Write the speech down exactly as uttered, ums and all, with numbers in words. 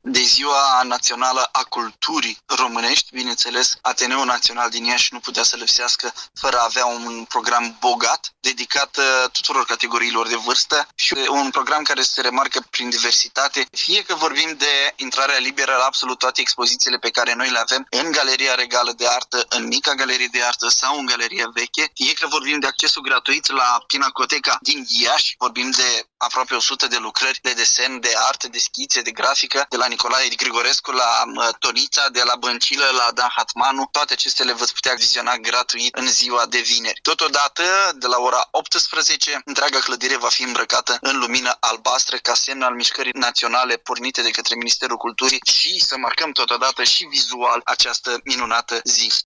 de Ziua Națională a Culturii Românești. Bineînțeles, Ateneul Național din Iași nu putea să lipsească fără a avea un program bogat, dedicat tuturor categoriilor de vârstă și un program care se remarcă prin diversitate, fie că vorbim de intrarea liberă la absolut toate expozițiile pe care noi le avem în Galeria Regală de Artă, în Mica Galerie de Artă sau în Galeria Veche, fie că vorbim de accesul gratuit la Pinacoteca din Iași, vorbim de aproape o sută de lucrări de desen, de arte, de schițe, de grafică, de la Nicolae Grigorescu la Tonița, de la Băncilă la Dan Hatmanu. Toate acestea le veți putea viziona gratuit în ziua de vineri. Totodată, de la ora optsprezece, întreaga clădire va fi îmbrăcată în lumină albastră ca semn al mișcării naționale pornite de către Ministerul Culturii și să marcăm totodată și vizual această minunată zi.